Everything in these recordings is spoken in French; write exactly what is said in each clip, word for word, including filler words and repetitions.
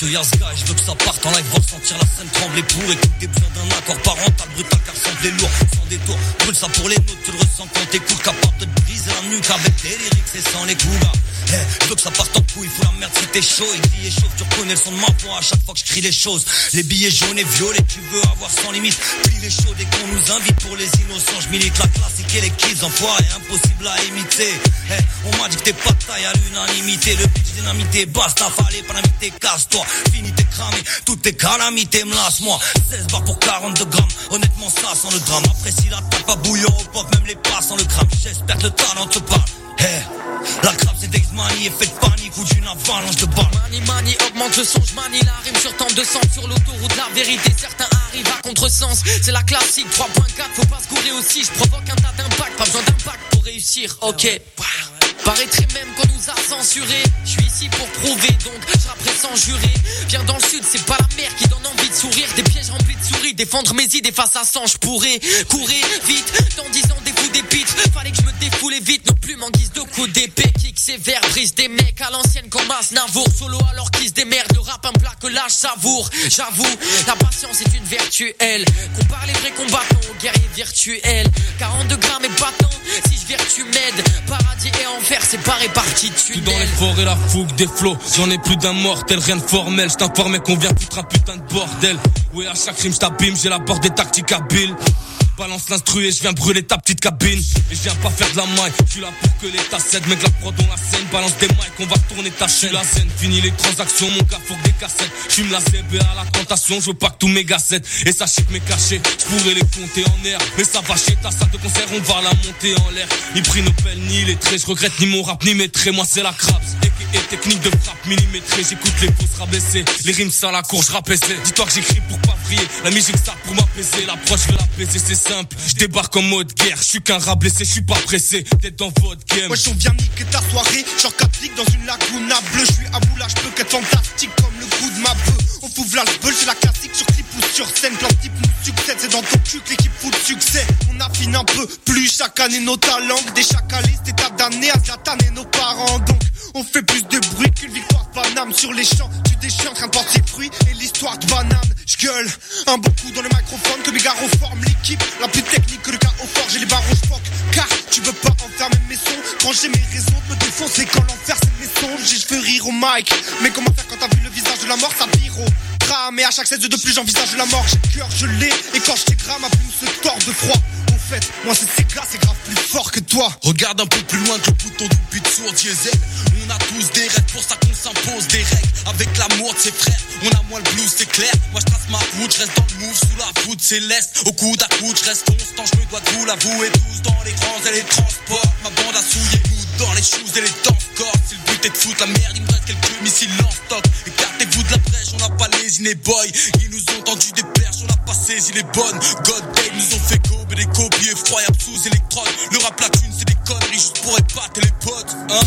ce Yazga et je veux que ça parte en live, voir sentir la scène trembler pour écouter besoin d'un accord parental brutal car semblait lourd, sans détour. Brûle ça pour les notes, tu le ressens quand t'écoutes, capable de te briser la nuque avec des lyrics et sans les coups. Hey, je veux que ça parte en couille, faut la merde si t'es chaud. Et qui est chaud, tu reconnais le son de ma voix à chaque fois que je crie les choses. Les billets jaunes et violets, tu veux avoir sans limite. Plie les chauds dès qu'on nous invite pour les innocents. Je milite la classique et les kids enfoirés, impossible à imiter. Hey, on m'a dit que t'es pas de taille à l'unanimité. Le pitch dynamité, basta, fallait pas l'inviter, casse-toi. Fini t'es cramé, toutes tes calamités me lasse-moi. seize bars pour quarante-deux grammes, honnêtement ça sans le drame. Après si la tape à bouillon au pop, même les pas sans le crame. J'espère que le talent te parle. Hey, la crabe c'est Days Money, effet de panique ou d'une avalanche de balles. Mani mani augmente le son, j'manie la rime sur temps de sang. Sur l'autoroute la vérité, certains arrivent à contresens. C'est la classique trois point quatre, faut pas se gourer aussi. J'provoque un tas d'impact, pas besoin d'impact pour réussir, ok. Paraîtrait même qu'on nous a censurés. Je suis ici pour prouver, donc je rapperai sans jurer. Viens dans le sud, c'est pas la mer qui donne envie de sourire. Des pièges remplis de souris, défendre mes idées face à cent. Je pourrais courir vite, dans dix ans des coups d'épître. Fallait que je me défoule vite, nos plumes en guise de coups d'épée. Kick sévère, brise des mecs à l'ancienne comme Aznavour. Solo alors qu'ils se démerdent, le rap un plat que là je savoure. J'avoue, la patience est une vertu, elle. Compare les vrais combattants aux guerriers virtuels. quarante-deux grammes et battant, si je vertu m'aide. Paradis et enfer, c'est pas réparti de tunnel. Tout dans l'effort et la fougue des flots, j'en ai plus d'un mortel, rien de formel. J't'informais qu'on vient foutre un putain de bordel. Ouais, à chaque rime j't'abîme, j'ai la porte des tactiques habiles. Balance l'instru et je viens brûler ta petite cabine. Et je viens pas faire de la maille, je suis là pour que l'État cède. Mec la prod on la scène, balance des mics, on va tourner ta chaîne. La scène, fini les transactions, mon gars faut que des cassettes. J'fume la C B à la tentation, je veux pas que tous mes gassettes. Et sachez que mes cachets, j'pourrais les compter en air. Mais ça va chier ta salle de concert, on va la monter en l'air. Ni prix Nobel, ni les traits, je regrette ni mon rap, ni mes traits. Moi c'est la craps, et technique de frappe millimétrée. J'écoute les fausses rabaissées, les rimes sans la cour, j'rapaissais. Dis-toi que j'écris pour pas vriller, la musique ça pour m'apaiser. L'approche je veux l'apaiser, c'est simple, je débarque en mode guerre, je suis qu'un rat blessé, je suis pas pressé d'être dans votre game. Wesh on vient niquer ta soirée, genre catholique dans une lagune à bleu. Je suis à bout là, je peux qu'être fantastique comme le coup de ma bœuf. On fouvre la bulle, c'est la classique sur clip ou sur scène. Plan type nous succède, c'est dans ton cul que l'équipe fout le succès. On affine un peu plus chaque année nos talents. Des chacalistes, état d'année à Zlatan et nos parents. Donc on fait plus de bruit qu'une victoire de Paname. Sur les champs, tu déchires en train de porter ses fruits et l'histoire de banane. J'gueule un bon coup dans le microphone que mes gars reforment l'équipe la plus technique que le gars au fort. J'ai les barreaux, j'foque car tu veux pas enfermer mes sons. Quand j'ai mes raisons de me défoncer, quand l'enfer c'est mes songes. Et je veux rire au mic, mais comment faire quand t'as vu le visage de la mort? Ça vire au drame et à chaque cesse de plus j'envisage la mort. J'ai le cœur gelé et quand je t'égrame ma plume se tord de froid. En fait, moi c'est ces gars, c'est grave plus fort que toi. Regarde un peu plus loin que le bouton du but sur diesel. On a tous des rêves, pour ça qu'on s'impose des règles. Avec l'amour de ses frères, on a moins le blues, c'est clair. Moi je trace ma route, je reste dans le move sous la voûte céleste. Au coude à coude, je reste constant, je me dois de vous l'avouer. Tous dans les grands et les transports, ma bande a souillé. Nous dans les shoes et les danse corps. Si le but est de foutre la merde, il me reste quelques missiles en stock. Écartez-vous de la brèche, on n'a pas les iné boys. Ils nous ont tendu des perches, on n'a pas saisi les bonnes. God damn, nous ont fait gober des copies effroyables sous électrode. Le rap la thune, c'est des conneries juste pour épater les potes, hein.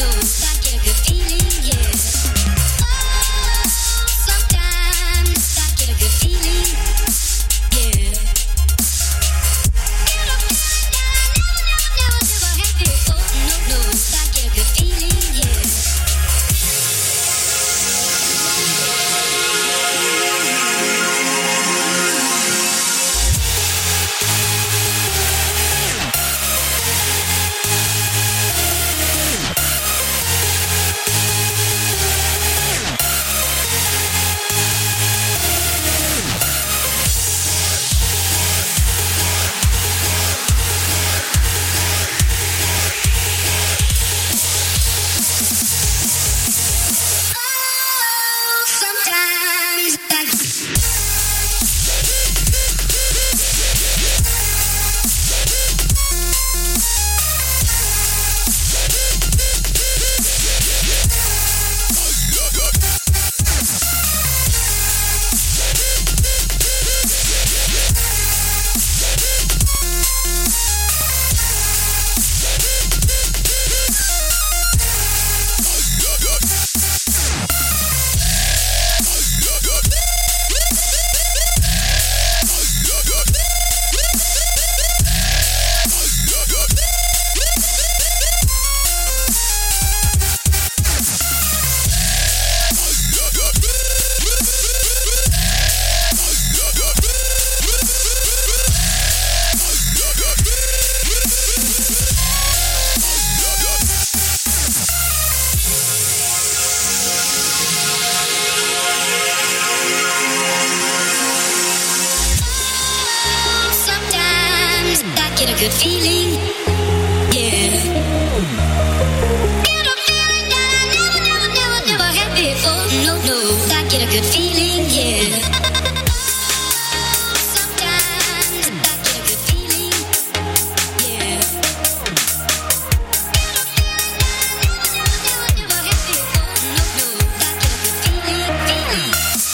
Sometimes good feeling, yeah. Get a feeling that I never, never, never, never had before. No, no, I get a good feeling, yeah. Sometimes I get a good feeling, yeah. Get a feeling that I never, never, never had before. No, no, I get a good feeling, feeling.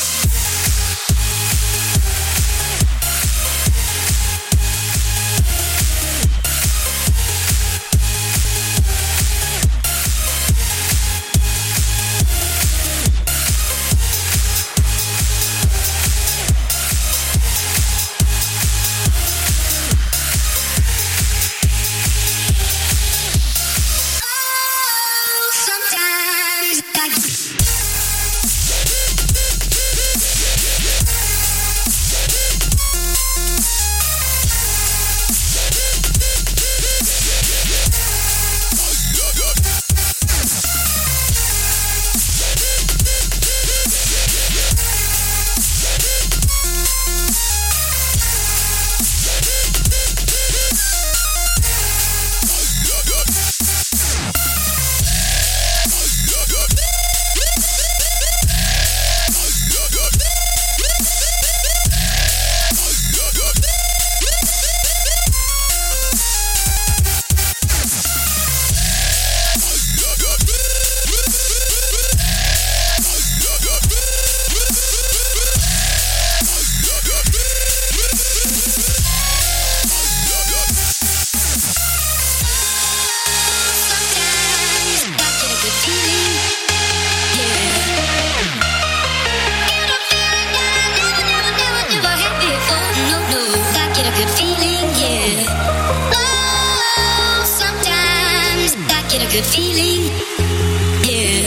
Good feeling, yeah.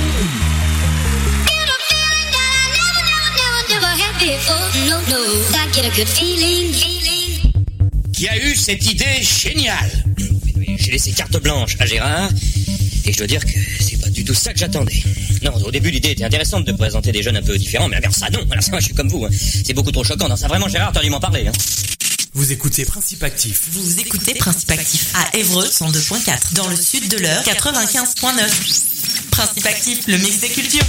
Get a feeling that I never, never, never, never had before. No, no, I get a good feeling, feeling. Qui a eu cette idée géniale? J'ai laissé carte blanche à Gérard et je dois dire que c'est pas du tout ça que j'attendais. Non, au début l'idée était intéressante de présenter des jeunes un peu différents, mais alors ça non, alors ça moi je suis comme vous, hein. C'est beaucoup trop choquant. Non, ça vraiment Gérard, t'as dû m'en parler, hein. Vous écoutez Principe Actif. Vous écoutez Principe Actif à Évreux cent deux point quatre, dans le sud de l'Eure quatre-vingt-quinze point neuf. Principe Actif, le mix des cultures.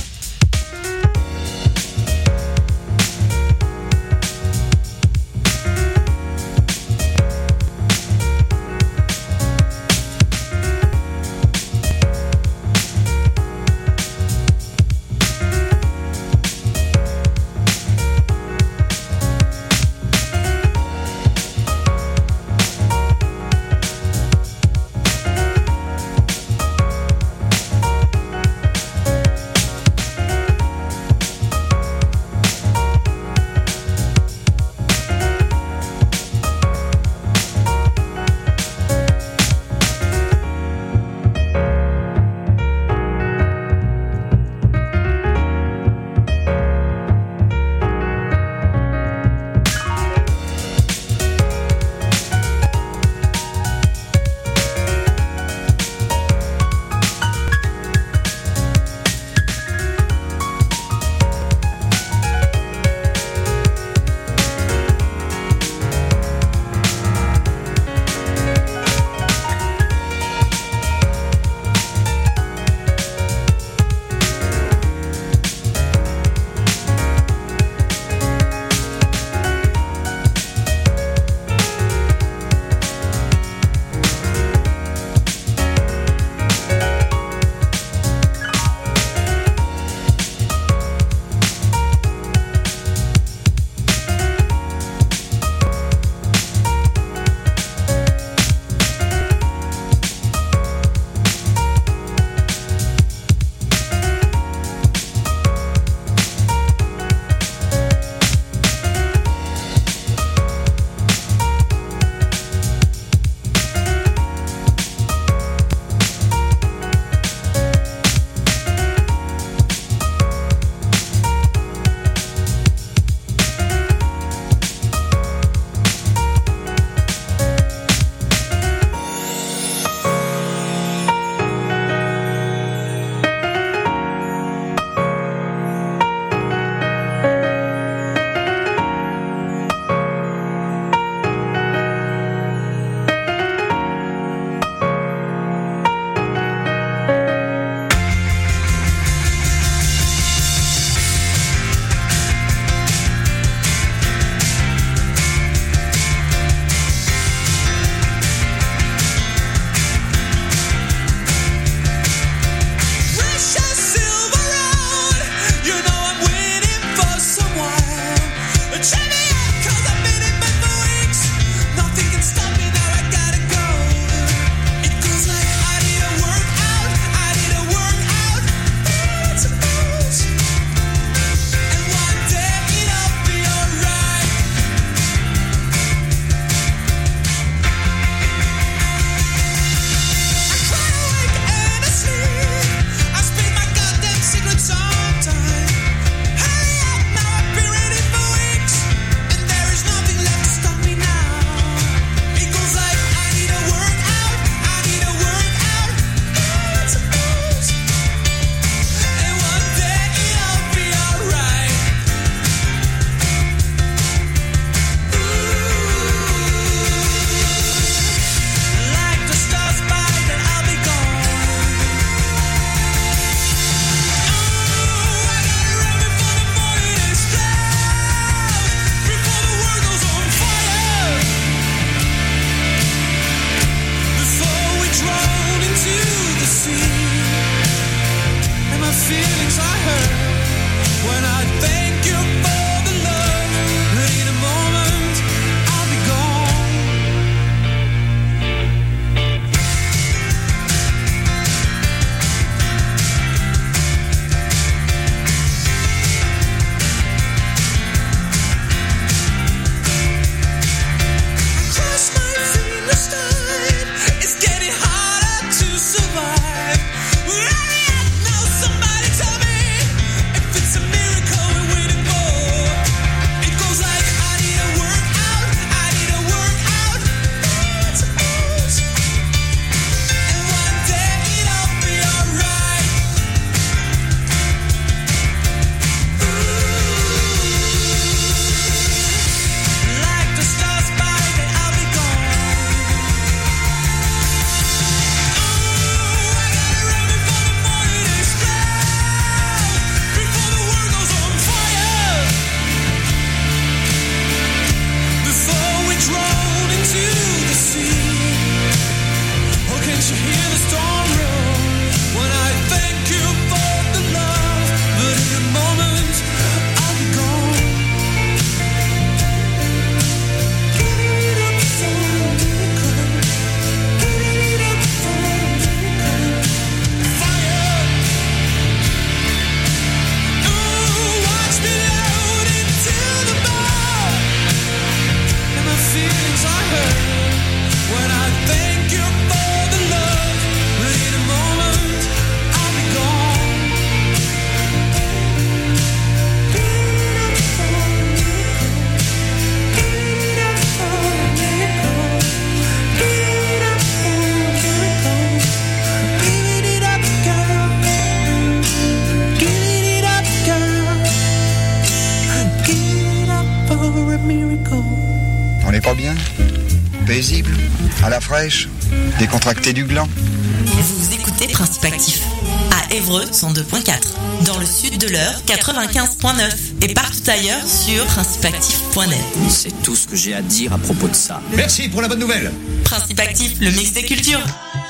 est pas bien? Paisible, à la fraîche, décontracté du gland. Vous écoutez Principe Actif à Évreux cent deux point quatre, dans le sud de l'Eure quatre-vingt-quinze point neuf et partout ailleurs sur principe actif point net. C'est tout ce que j'ai à dire à propos de ça. Merci pour la bonne nouvelle. Principe Actif, le mix des cultures.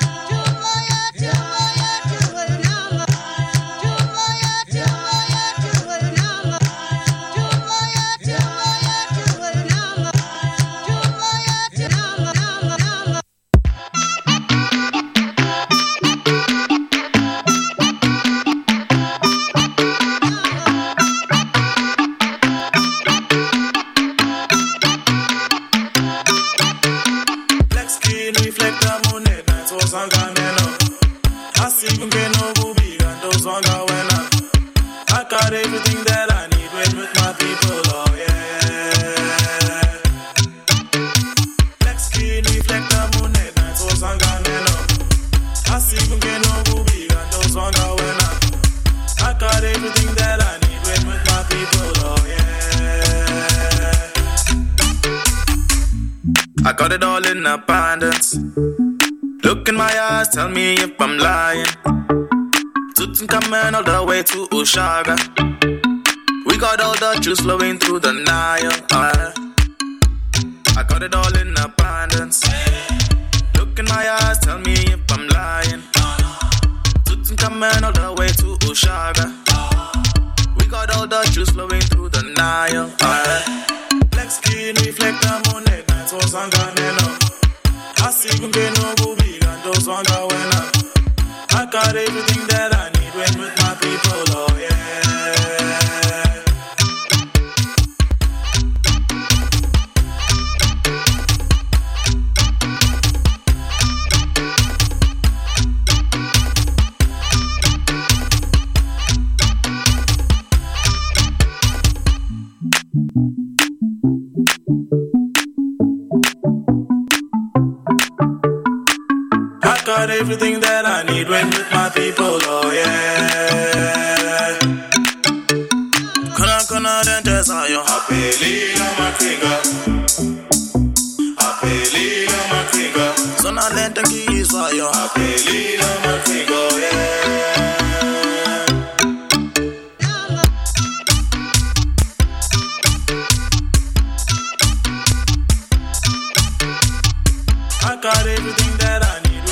I got it all in abundance. Look in my eyes, tell me if I'm lying. Tutankhamen all the way to Ushaga. We got all the juice flowing through the Nile. Uh, I got it all in abundance. Look in my eyes, tell me if I'm lying. Tutankhamen all the way to Ushaga. We got all the juice flowing through the Nile. Uh, Black skin reflect the moon. I see you get no go big and those ones are when I got everything that I need when with my people, oh yeah. Got everything that I need when with my people, oh yeah. Kana kana dente sayo, apeli la makinga, apeli la makinga. Sona lente ki sayo, apeli la makinga, oh yeah. I got everything that I need.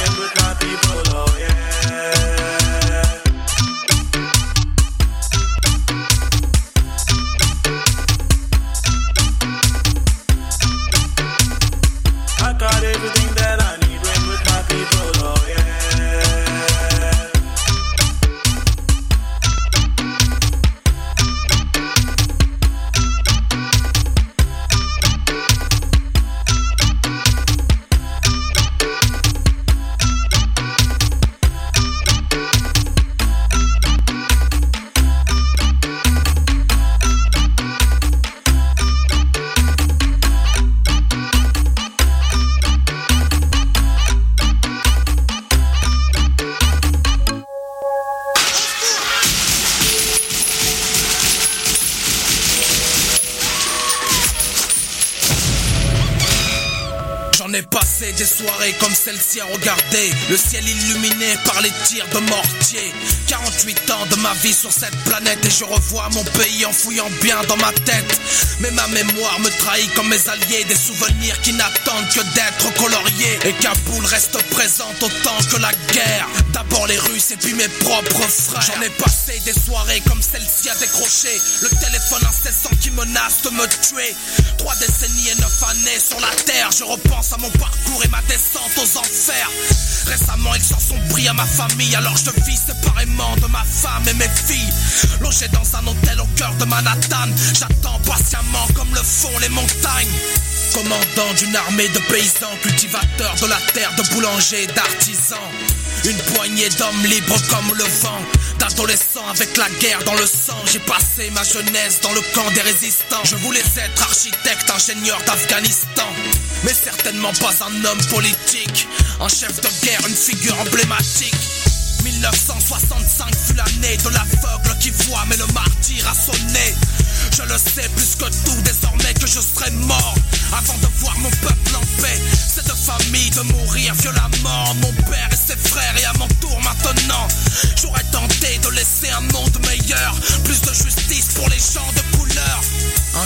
Des soirées comme celle-ci à regarder le ciel illuminé par les tirs de mortier. Quarante-huit ans de ma vie sur cette planète et je revois mon pays en fouillant bien dans ma tête. Mais ma mémoire me trahit comme mes alliés, des souvenirs qui n'attendent que d'être coloriés. Et Kaboul reste présente autant que la guerre. D'abord les Russes et puis mes propres frères. J'en ai passé des soirées comme celle-ci à décrocher le téléphone incessant qui menace de me tuer. Trois décennies et neuf années sur la terre. Je repense à mon parcours et ma descente aux enfers. Récemment ils s'en sont pris à ma famille, alors je vis séparément de ma femme et mes filles. Logé dans un hôtel au cœur de Manhattan, j'attends patiemment comme le font les montagnes. Commandant d'une armée de paysans, cultivateurs de la terre, de boulangers, d'artisans. Une poignée d'hommes libres comme le vent, d'adolescents avec la guerre dans le sang. J'ai passé ma jeunesse dans le camp des résistants. Je voulais être architecte, ingénieur d'Afghanistan, mais certainement pas un homme politique. Un chef de guerre, une figure emblématique. mille neuf cent soixante-cinq fut l'année de l'aveugle qui voit, mais le martyr a sonné. Je le sais plus que tout désormais que je serai mort avant de voir mon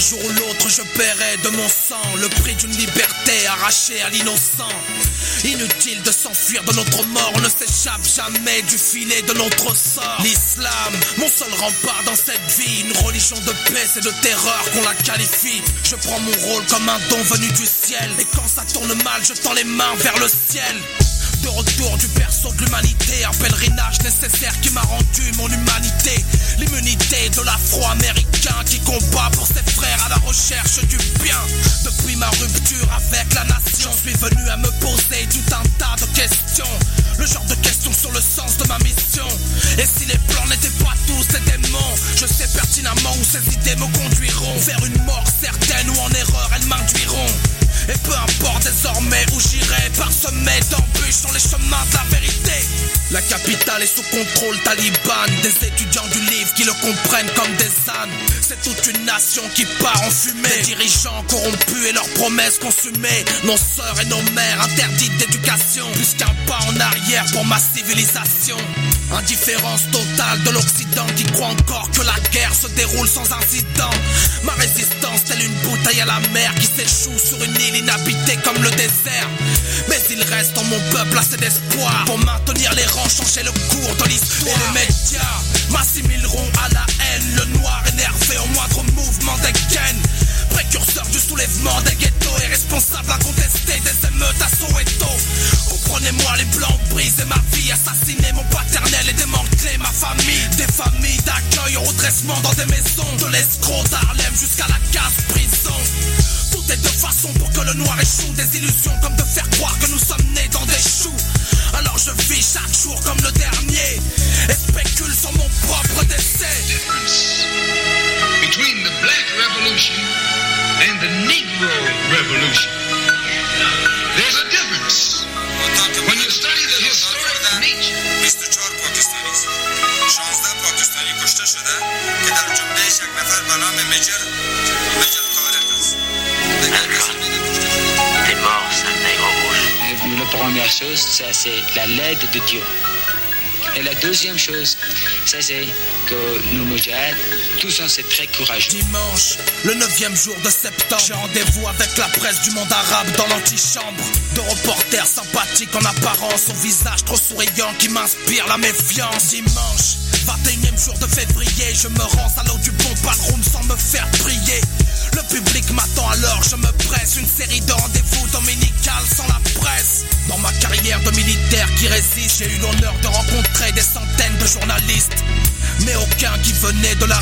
jour ou l'autre je paierai de mon sang le prix d'une liberté arrachée à l'innocent. Inutile de s'enfuir de notre mort, on ne s'échappe jamais du filet de notre sort. L'islam, mon seul rempart dans cette vie, une religion de paix, c'est de terreur qu'on la qualifie. Je prends mon rôle comme un don venu du ciel, et quand ça tourne mal, je tends les mains vers le ciel. De retour du berceau de l'humanité, un pèlerinage nécessaire qui m'a rendu mon humanité. L'immunité de l'afro-américain qui combat pour ses frères à la recherche du bien. Depuis ma rupture avec la nation, je suis venu à me poser tout un tas de questions. Le genre de questions sur le sens de ma mission. Et si les plans n'étaient pas tous des démons, je sais pertinemment où ces idées me conduiront. Vers une mort certaine ou en erreur elles m'induiront. Et peu importe désormais où j'irai, parsemé d'embûches sur les chemins de la vérité. La capitale est sous contrôle taliban, des étudiants du livre qui le comprennent comme des ânes. C'est toute une nation qui part en fumée, des dirigeants corrompus et leurs promesses consumées. Nos sœurs et nos mères interdites d'éducation, plus qu'un pas en arrière pour ma civilisation. Indifférence totale de l'Occident qui croit encore que la guerre se déroule sans incident. Ma résistance telle une bouteille à la mer qui s'échoue sur une île inhabitée comme le désert. Mais il reste en mon peuple assez d'espoir pour maintenir les rangs, changer le cours de l'histoire. Et les médias m'assimileront à la haine, le noir énervé au moindre mouvement des gaines. Précurseur du soulèvement des ghettos et responsable incontesté des émeutes à Soweto. Comprenez-moi, les blancs brisé ma vie, assassiné mon paternel et démantelé ma famille. Des familles d'accueil au redressement dans des maisons, de l'escroc d'Harlem jusqu'à la case prison. Tout est de façon pour que le noir échoue, des illusions comme de faire croire que nous sommes nés dans des choux. Alors je vis chaque jour comme le dernier et spécule sur mon propre décès. Between the Black Revolution and the Negro Revolution, there's a difference. When you study the historic nature. بیست و چهار پاکستانی است. شانزده پاکستانی کشته شده که در جمله‌اش یک نفر به نام مجر مجر طارق است. T'es mort, sale nègre rouge. La première chose, ça c'est la l'aide de Dieu. Et la deuxième chose, ça c'est que nous Moudjahid, tous on c'est très courageux. Dimanche, le neuvième jour de septembre, j'ai rendez-vous avec la presse du monde arabe dans l'antichambre. De reporters sympathiques en apparence, au visage trop souriant qui m'inspire la méfiance. Dimanche, vingt et unième jour de février, je me rends à l'eau du bon ballroom sans me faire prier. Le public m'attend alors, je me presse. Une série de rendez-vous dominicales sans la presse. Dans ma carrière de militaire qui résiste, j'ai eu l'honneur de rencontrer des centaines de journalistes, mais aucun qui venait de la